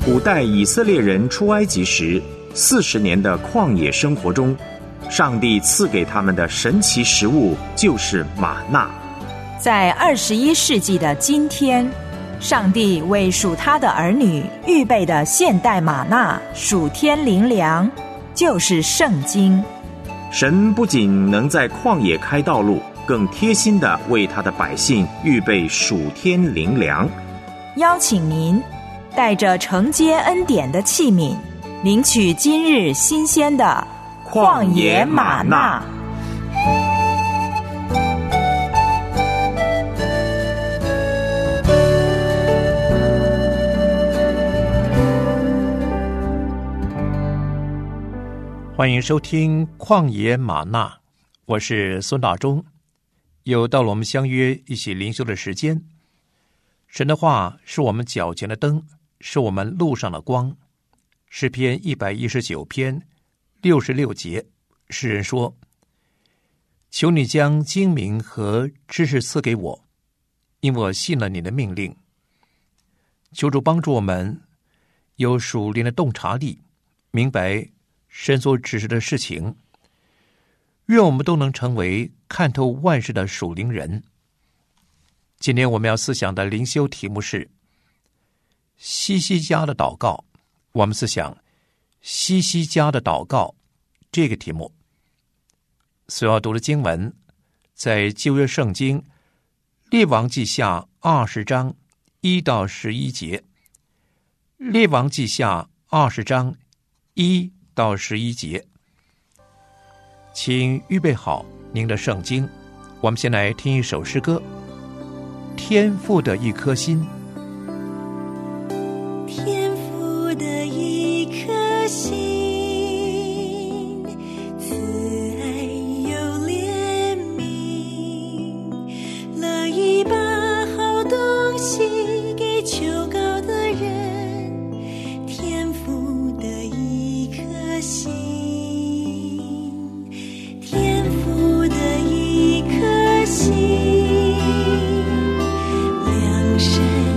古代以色列人出埃及时40年的旷野生活中，上帝赐给他们的神奇食物就是玛纳。 在21世纪的今天，上帝为属他的儿女预备的现代玛纳属天灵粮，就是圣经。 神不仅能在旷野开道路，更贴心地为他的百姓预备属天灵粮。 邀请您带着承接恩典的器皿，领取今日新鲜的旷野玛纳。 欢迎收听旷野玛纳，我是孙大中。又到了我们相约一起灵修的时间。神的话是我们脚前的灯，是我们路上的光。诗篇119篇66节，诗人说：求你将精明和知识赐给我，因我信了你的命令。求主帮助我们有属灵的洞察力，明白神所指示的事情。愿我们都能成为看透万事的属灵人。今天我们要思想的灵修题目是西西家的祷告。我们思想西西家的祷告这个题目。所要读的经文在旧约圣经列王记下20章1到11节。列王记下20章1到11节。请预备好您的圣经，我们先来听一首诗歌，天父的一颗心。 天父的一颗心，慈爱有怜悯，乐意把好东西给求告的人。天父的一颗心，天父的一颗心，良善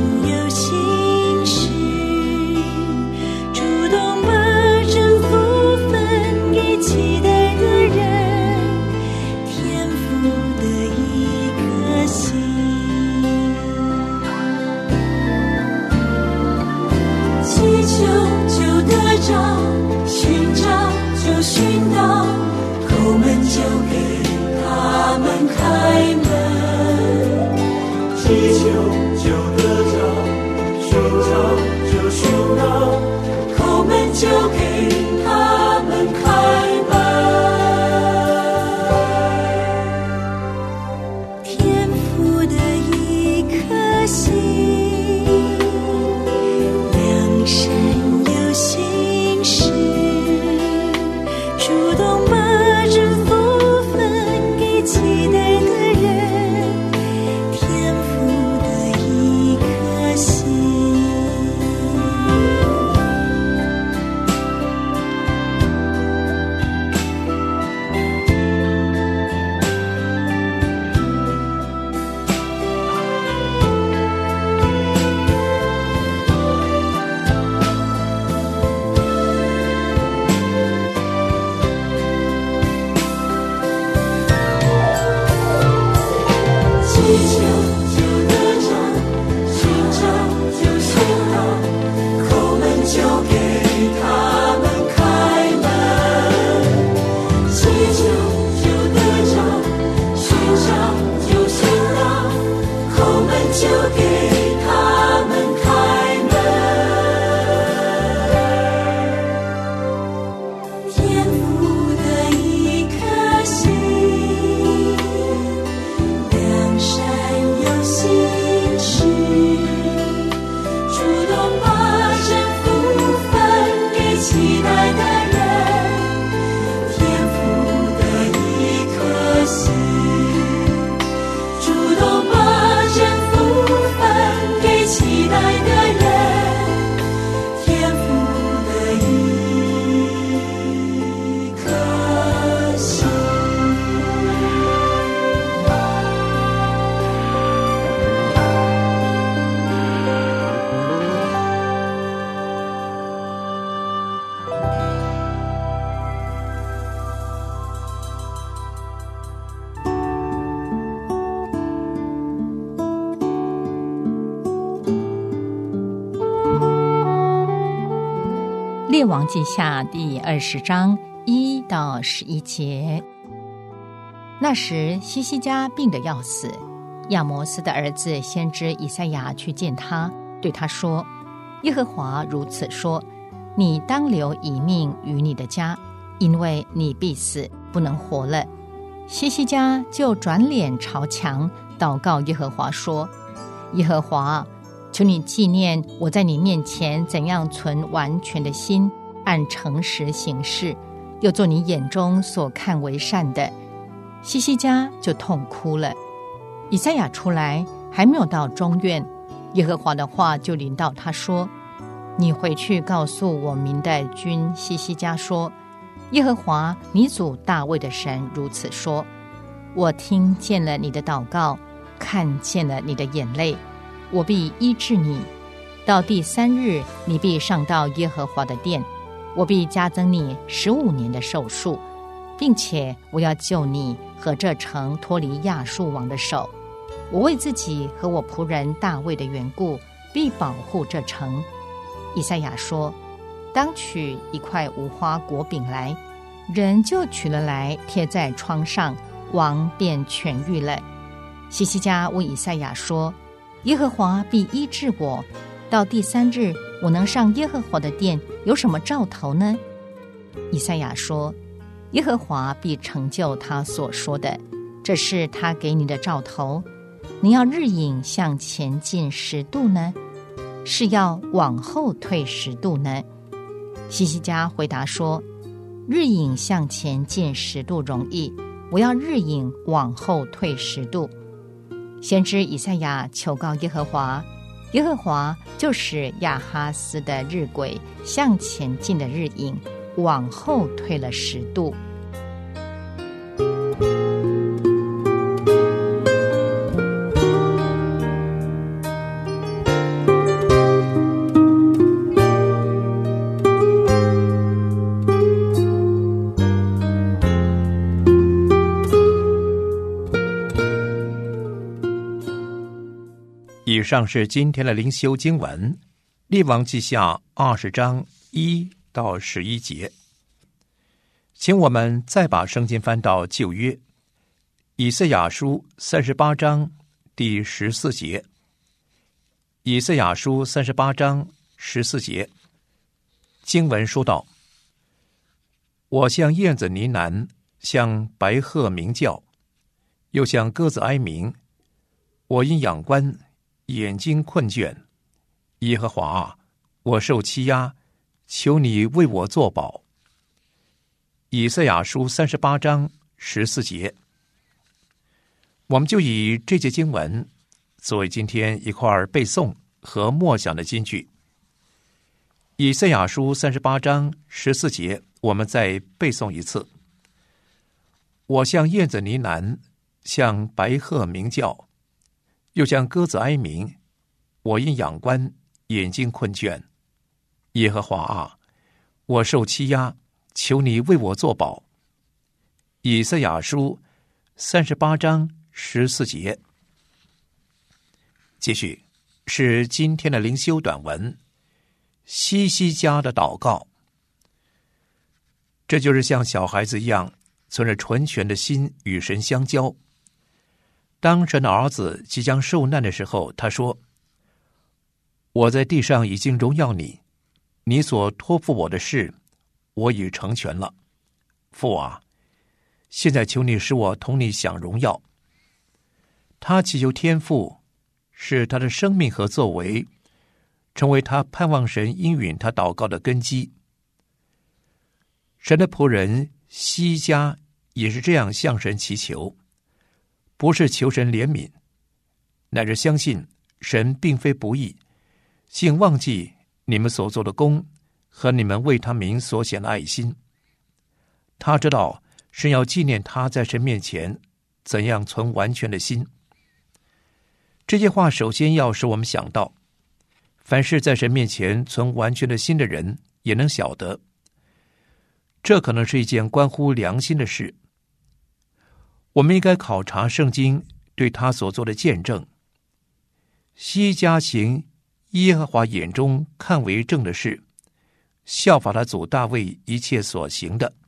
列王记下第20章1到11节。那时西西家病得要死，亚摩斯的儿子先知以赛亚去见他，对他说：耶和华如此说，你当留一命于你的家，因为你必死，不能活了。西西家就转脸朝墙祷告耶和华说：耶和华，求你纪念我在你面前怎样存完全的心，按诚实行事，又做你眼中所看为善的。西西家就痛哭了。以赛亚出来，还没有到中院，耶和华的话就临到他说：你回去告诉我民的君西西家说，耶和华你祖大卫的神如此说，我听见了你的祷告，看见了你的眼泪，我必医治你。到第3日，你必上到耶和华的殿，我必加增你15年的寿数，并且我要救你和这城脱离亚述王的手。我为自己和我仆人大卫的缘故，必保护这城。以赛亚说：当取一块无花果饼来。人就取了来，贴在疮上，王便痊愈了。西西家问以赛亚说：耶和华必医治我，到第3日，我能上耶和华的殿，有什么兆头呢？以赛亚说：耶和华必成就他所说的，这是他给你的兆头。你要日影向前进10度呢，是要往后退10度呢？西西家回答说：日影向前进10度容易，我要日影往后退10度。先知以赛亚求告耶和华，耶和华就使亚哈斯的日晷向前进的日影往后退了10度。 以上是今天的灵修经文，列王记下20章1到11节。请我们再把圣经翻到旧约，以赛亚书38章第14节。以赛亚书38章14节，经文说道：我向燕子呢喃，向白鹤鸣叫，又向鸽子哀鸣，我因仰观，眼睛困倦。耶和华啊，我受欺压，求你为我作保。以赛亚书38章14节，我们就以这节经文作为今天一块背诵和默想的金句。以赛亚书38章14节，我们再背诵一次：我向燕子呢喃，向白鹤鸣叫，又向鸽子哀鸣，我因仰观，眼睛困倦。耶和华啊，我受欺压，求你为我作保。以赛亚书38章14节。继续是今天的灵修短文，西西家的祷告。这就是像小孩子一样，存着纯全的心与神相交。当神的儿子即将受难的时候，他说：我在地上已经荣耀你，你所托付我的事，我已成全了。父啊，现在求你使我同你享荣耀。他祈求天父使他的生命和作为成为他盼望神应允他祷告的根基。神的仆人西家也是这样向神祈求，不是求神怜悯，乃是相信神并非不义，竟忘记你们所做的功和你们为他名所显的爱心。他知道神要纪念他在神面前怎样存完全的心。这些话首先要使我们想到，凡是在神面前存完全的心的人也能晓得，这可能是一件关乎良心的事。我们应该考察圣经对他所做的见证。西家行耶和华眼中看为正的事， 效法他祖大卫一切所行的。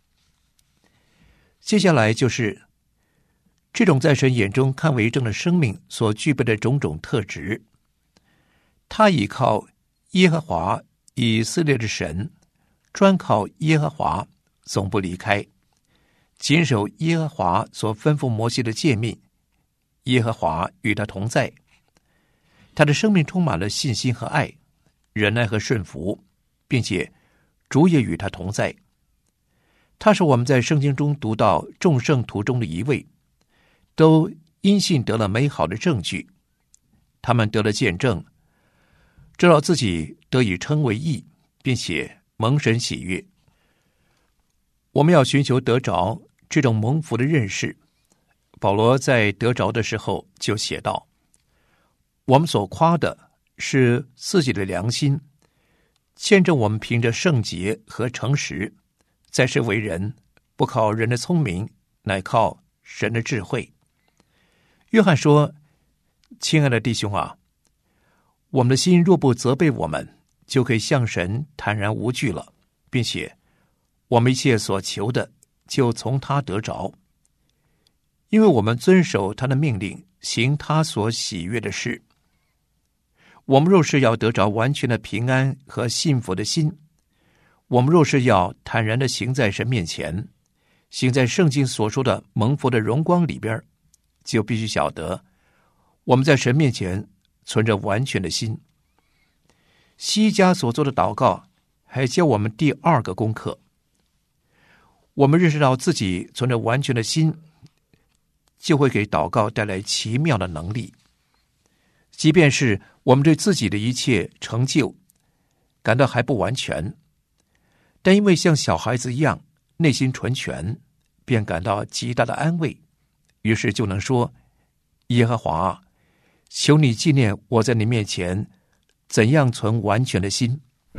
接下来就是这种在神眼中看为正的生命所具备的种种特质。他倚靠耶和华以色列的神，专靠耶和华，总不离开，谨守耶和华所吩咐摩西的诫命。耶和华与他同在，他的生命充满了信心和爱，忍耐和顺服，并且主也与他同在。他是我们在圣经中读到众圣徒中的一位，都因信得了美好的证据。他们得了见证，知道自己得以称为义，并且蒙神喜悦。我们要寻求得着这种蒙福的认识。保罗在得着的时候就写道：我们所夸的是自己的良心，见证我们凭着圣洁和诚实，在世为人，不靠人的聪明，乃靠神的智慧。约翰说：亲爱的弟兄啊，我们的心若不责备我们，就可以向神坦然无惧了，并且我们一切所求的就从他得着，因为我们遵守他的命令，行他所喜悦的事。我们若是要得着完全的平安和幸福的心，我们若是要坦然地行在神面前，行在圣经所说的蒙福的荣光里边，就必须晓得我们在神面前存着完全的心。西家所做的祷告还教我们第二个功课。我们认识到自己存着完全的心，就会给祷告带来奇妙的能力。即便是我们对自己的一切成就感到还不完全，但因为像小孩子一样内心纯全，便感到极大的安慰，于是就能说：耶和华，求你纪念我在你面前怎样存完全的心。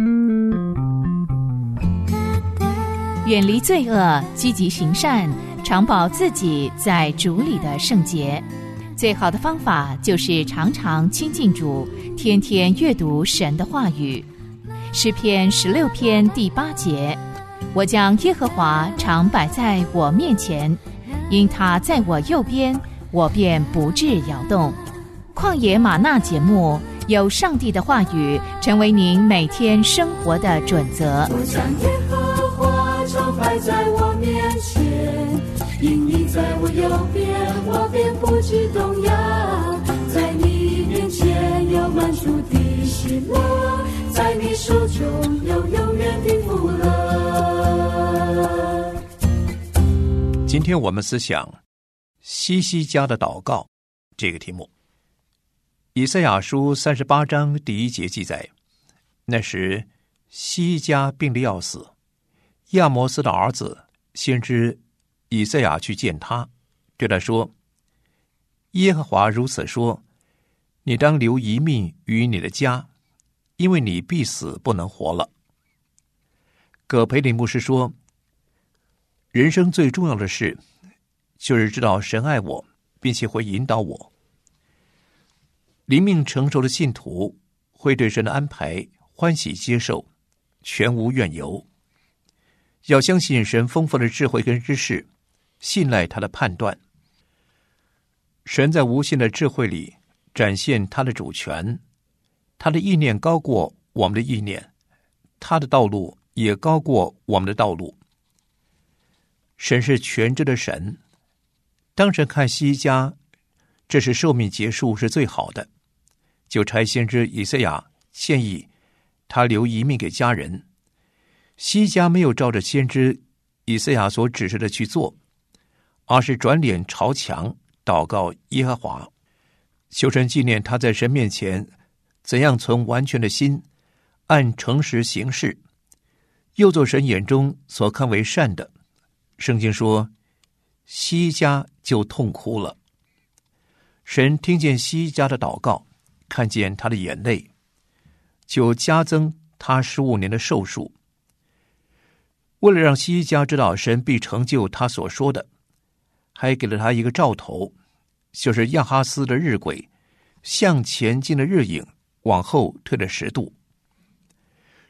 远离罪恶，积极行善，常保自己在主里的圣洁。最好的方法就是常常亲近主，天天阅读神的话语。诗篇16篇第8节：我将耶和华常摆在我面前，因他在我右边，我便不致摇动。旷野吗哪节目，有上帝的话语成为您每天生活的准则。 我将耶和华常摆在我面前，因你在我右边，我便不致动摇。在你面前有满足的喜乐，在你手中有永远的福乐。 今天我们思想西西家的祷告这个题目。以赛亚书38章第1节记载，那时西家病得要死，亚摩斯的儿子先知以赛亚去见他，对他说：耶和华如此说，你当留一命于你的家，因为你必死不能活了。葛培理牧师说，人生最重要的事就是知道神爱我，并且会引导我。灵命成熟的信徒会对神的安排欢喜接受，全无怨尤。要相信神丰富的智慧跟知识，信赖他的判断。神在无限的智慧里展现他的主权，他的意念高过我们的意念，他的道路也高过我们的道路。神是全知的神，当神看西家这是寿命结束是最好的，就差先知以赛亚建议他留一命给家人。西家没有照着先知以赛亚所指示的去做，而是转脸朝墙祷告耶和华，求神纪念他在神面前怎样存完全的心，按诚实行事，又做神眼中所看为善的。圣经说，西家就痛哭了。神听见西家的祷告，看见他的眼泪，就加增他15年的寿数。为了让西家知道神必成就他所说的，还给了他一个兆头，就是亚哈斯的日晷向前进的日影往后退了10度。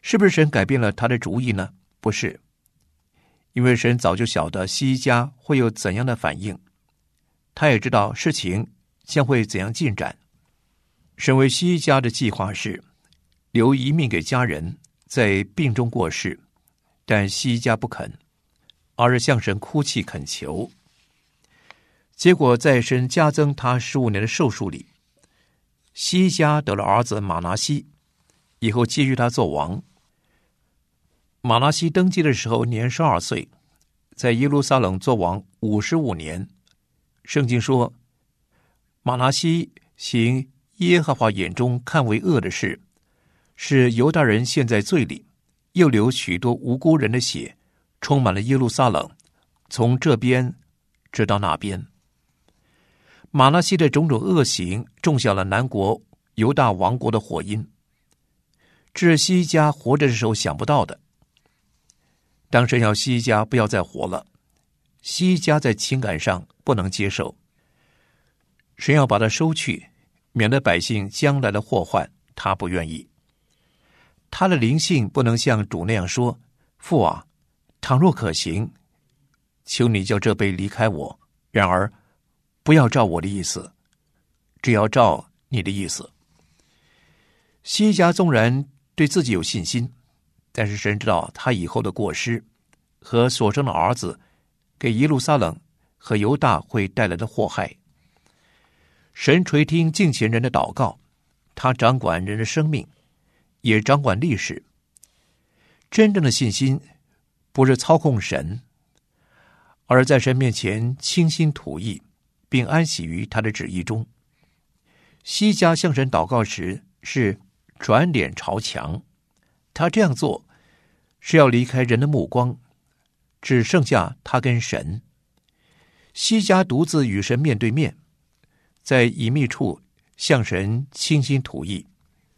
是不是神改变了他的主意呢？不是，因为神早就晓得希西家会有怎样的反应，他也知道事情将会怎样进展。神为希西家的计划是留一命给家人，在病中过世，但希西家不肯，而是向神哭泣恳求。结果在神加增他15年的寿数里，希西家得了儿子马拿西，以后接续他做王。马拿西登基的时候年12岁，在耶路撒冷做王55年。圣经说，马拿西行耶和华眼中看为恶的事，使犹大人陷在罪里，又流许多无辜人的血，充满了耶路撒冷，从这边直到那边。马拿西的种种恶行种下了南国犹大王国的火因，这是希西家活着的时候想不到的。当神要希西家不要再活了，希西家在情感上不能接受，神要把他收去，免得百姓将来的祸患，他不愿意。他的灵性不能像主那样说，父啊，倘若可行，求你叫这杯离开我，然而不要照我的意思，只要照你的意思。希西家纵然对自己有信心，但是神知道他以后的过失和所生的儿子给耶路撒冷和犹大会带来的祸害。神垂听敬虔人的祷告，他掌管人的生命，也掌管历史。真正的信心不是操控神，而在神面前倾心吐意，并安息于他的旨意中。希西家向神祷告时是转脸朝墙，他这样做是要离开人的目光，只剩下他跟神。希西家独自与神面对面，在隐秘处向神倾心吐意。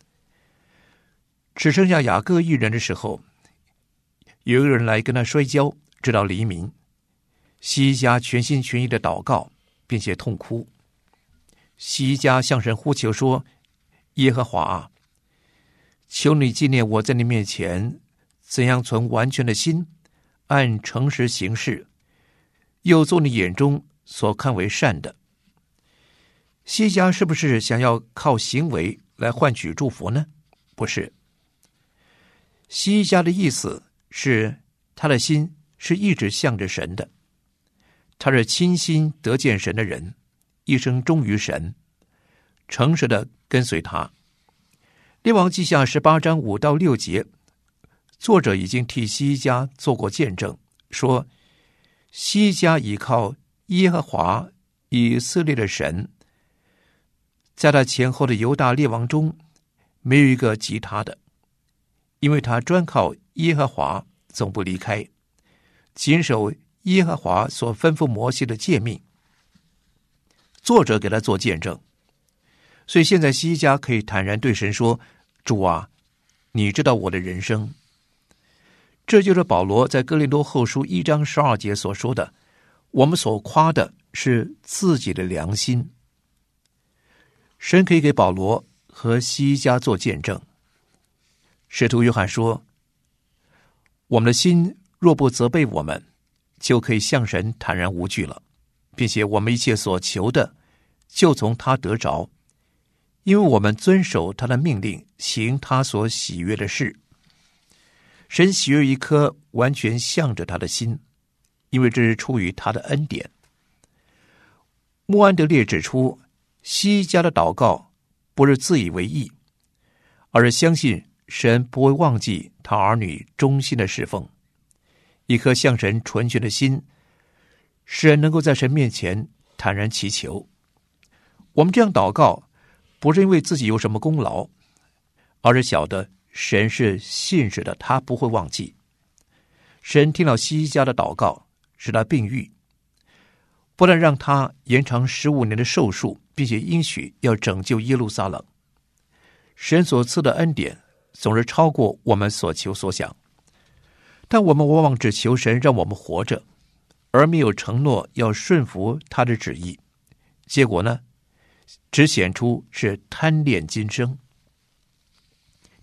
只剩下雅各一人的时候，有一个人来跟他摔跤，直到黎明。希西家全心全意的祷告，并且痛哭。希西家向神呼求说，耶和华啊，求你纪念我在你面前怎样存完全的心，按诚实行事，又做你眼中所看为善的。希西家是不是想要靠行为来换取祝福呢？不是。希西家的意思是他的心是一直向着神的，他是亲心得见神的人，一生忠于神，诚实的跟随他。列王记下18章5到6节，作者已经替希西家做过见证，说希西家倚靠耶和华以色列的神，在他前后的犹大列王中没有一个及他的，因为他专靠耶和华，总不离开，谨守耶和华所吩咐摩西的诫命。作者给他做见证，所以现在希西家可以坦然对神说，主啊，你知道我的人生。这就是保罗在哥林多后书1章12节所说的，我们所夸的是自己的良心。神可以给保罗和希西家做见证。使徒约翰说，我们的心若不责备我们，就可以向神坦然无惧了，并且我们一切所求的就从他得着，因为我们遵守他的命令，行他所喜悦的事。神喜悦一颗完全向着他的心，因为这是出于他的恩典。穆安德烈指出，希西家的祷告不是自以为意，而是相信神不会忘记他儿女忠心的侍奉。一颗向神纯全的心，使人能够在神面前坦然祈求。我们这样祷告，不是因为自己有什么功劳，而是晓得神是信实的，他不会忘记。神听到希西家的祷告，使他病愈，不但让他延长15年的寿数，并且应许要拯救耶路撒冷。神所赐的恩典总是超过我们所求所想，但我们往往只求神让我们活着，而没有承诺要顺服他的旨意。结果呢，只显出是贪恋今生。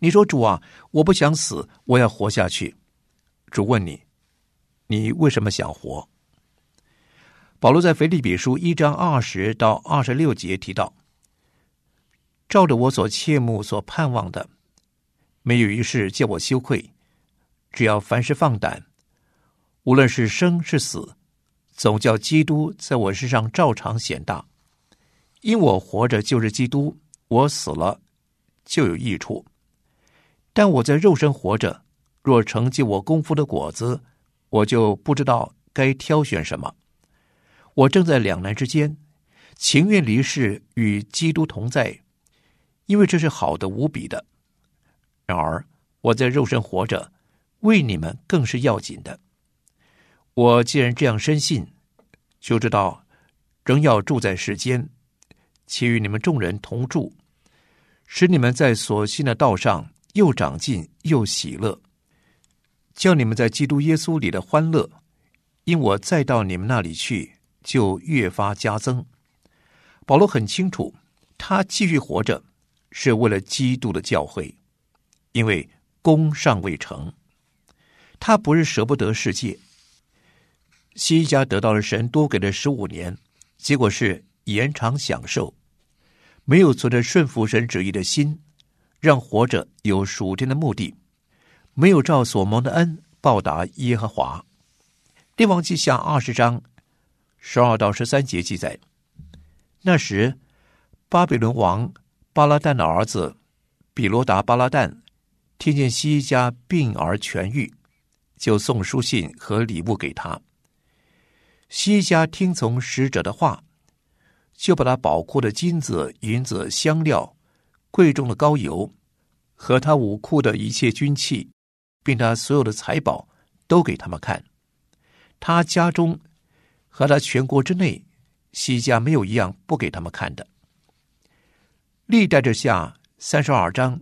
你说主啊，我不想死，我要活下去。主问你，你为什么想活？保罗在腓立比书1章20到26节提到，照着我所切慕所盼望的，没有一事叫我羞愧，只要凡事放胆，无论是生是死，总叫基督在我身上照常显大。因我活着就是基督，我死了就有益处。但我在肉身活着，若成就我功夫的果子，我就不知道该挑选什么。我正在两难之间，情愿离世与基督同在，因为这是好的无比的。然而我在肉身活着，为你们更是要紧的。我既然这样深信，就知道仍要住在世间，且与你们众人同住，使你们在所信的道上又长进又喜乐，叫你们在基督耶稣里的欢乐，因我再到你们那里去，就越发加增。保罗很清楚，他继续活着是为了基督的教会，因为功尚未成。他不是舍不得世界。西西家得到了神多给的15年，结果是延长享受，没有存着顺服神旨意的心，让活着有属天的目的，没有照所蒙的恩报答耶和华。列王记下20章12到13节记载，那时巴比伦王巴拉旦的儿子比罗达巴拉旦听见西西家病而痊愈，就送书信和礼物给他。西西家听从使者的话，就把他宝库的金子、银子、香料、贵重的膏油和他武库的一切军器，并他所有的财宝都给他们看。他家中和他全国之内，西家没有一样不给他们看的。历代志下32章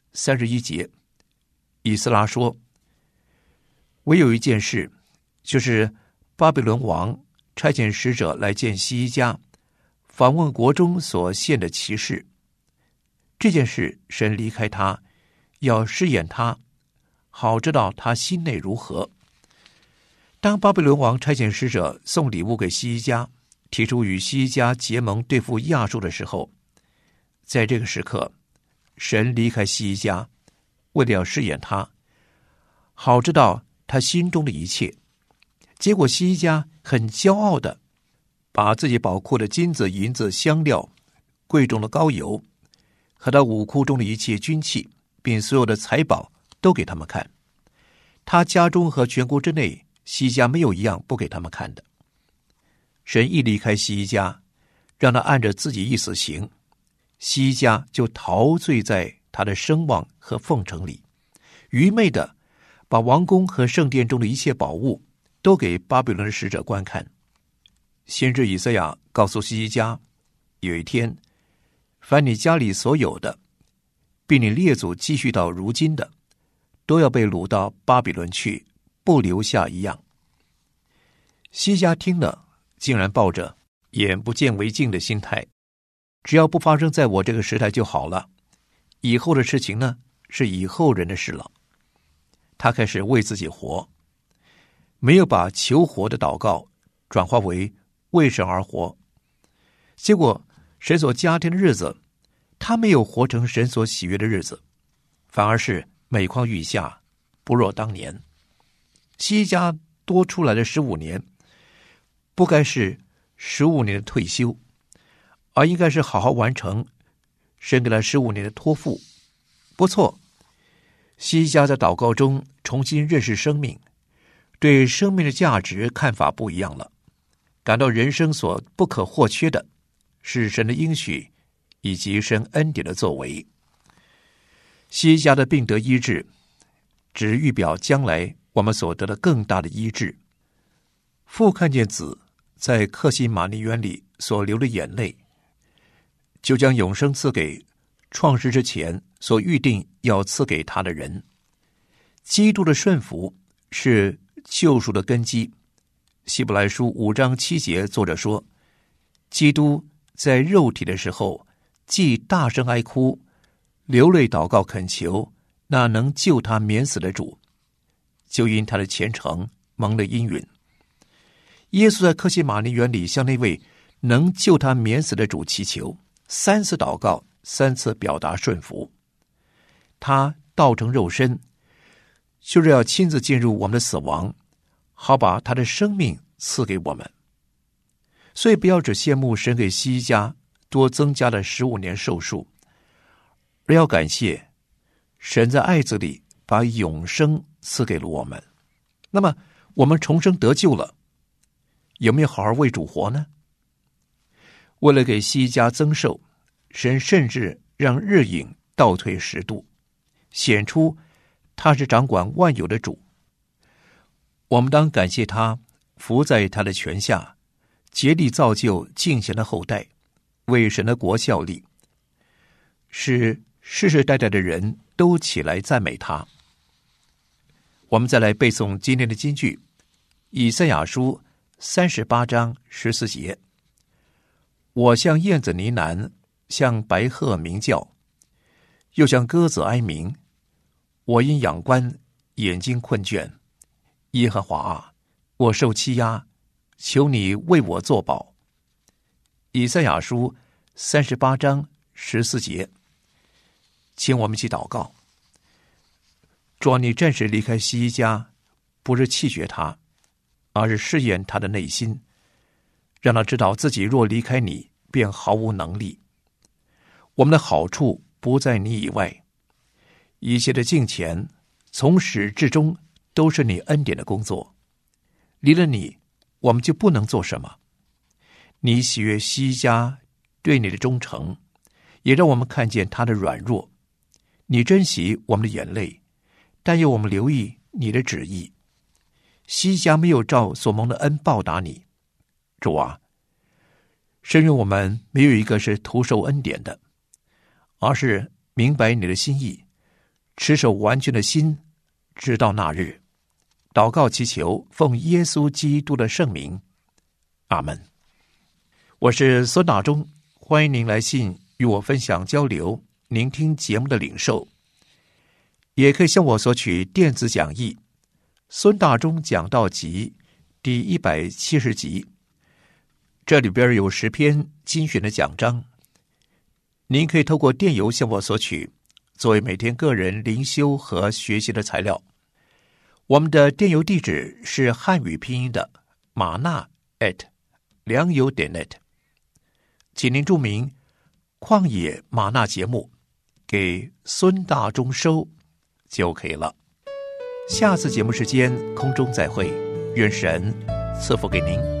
31节，以斯拉说，唯有一件事，就是巴比伦王差遣使者来见西家，访问国中所献的奇事。这件事神离开他，要试验他，好知道他心内如何。当巴比伦王差遣使者送礼物给西家，提出与西家结盟对付亚述的时候，在这个时刻，神离开西家，为了要试验他，好知道他心中的一切。结果西家很骄傲的把自己宝库的金子、银子、香料、贵重的膏油和他武库中的一切军器，并所有的财宝都给他们看。他家中和全国之内，西家没有一样不给他们看的。神一离开西家，让他按着自己意思行，西家就陶醉在他的声望和奉承里，愚昧的把王宫和圣殿中的一切宝物都给巴比伦的使者观看。先知以赛亚告诉西西家，有一天，凡你家里所有的，并你列祖积蓄到如今的，都要被掳到巴比伦去，不留下一样。西西家听了，竟然抱着眼不见为净的心态，只要不发生在我这个时代就好了，以后的事情呢，是以后人的事了。他开始为自己活，没有把求活的祷告转化为为神而活。结果神所加添的日子，他没有活成神所喜悦的日子，反而是每况愈下，不若当年。西西家多出来的15年，不该是15年的退休，而应该是好好完成神给他15年的托付。不错，西西家在祷告中重新认识生命，对生命的价值看法不一样了，感到人生所不可或缺的是神的应许以及神恩典的作为。西西家的病得医治，只预表将来我们所得的更大的医治。父看见子在客西马尼园里所流的眼泪，就将永生赐给创世之前所预定要赐给他的人。基督的顺服是救赎的根基。希伯来书5章7节，作者说，基督在肉体的时候，既大声哀哭，流泪祷告恳求， 那能救他免死的主，就因他的虔诚蒙了应允。耶稣在客西马尼园里向那位能救他免死的主祈求，3次祷告，3次表达顺服。他道成肉身，就是要亲自进入我们的死亡，好把他的生命赐给我们。所以不要只羡慕神给西家多增加了15年寿数，而要感谢神在爱子里把永生赐给了我们。那么我们重生得救了，有没有好好为主活呢？为了给西家增寿，神甚至让日影倒退10度，显出他是掌管万有的主。我们当感谢他，伏在他的权下，竭力造就敬虔的后代，为神的国效力，使世世代代的人都起来赞美他。我们再来背诵今天的金句，以赛亚书38章14节：我像燕子呢喃，像白鹤鸣叫，又像鸽子哀鸣。我因仰观，眼睛困倦。耶和华啊，我受欺压，求你为我作保。以赛亚书38章14节。请我们一起祷告。主啊，你暂时离开西家，不是弃绝他，而是试验他的内心，让他知道自己若离开你，便毫无能力。我们的好处不在你以外，一切的敬虔从始至终都是你恩典的工作，离了你，我们就不能做什么。你喜悦西家对你的忠诚，也让我们看见他的软弱。你珍惜我们的眼泪，但要我们留意你的旨意。西家没有照所蒙的恩报答你，主啊，深愿我们没有一个是徒受恩典的，而是明白你的心意，持守完全的心，直到那日。祷告祈求，奉耶稣基督的圣名，阿们。我是孙大中，欢迎您来信与我分享交流您听节目的领受，也可以向我索取电子讲义《孙大中讲道集》第170集，这里边有10篇精选的讲章，您可以透过电邮向我索取，作为每天个人灵修和学习的材料。我们的电邮地址是汉语拼音的玛纳良友.net， 请您注明旷野玛纳节目给孙大中收就可以了。下次节目时间空中再会，愿神赐福给您。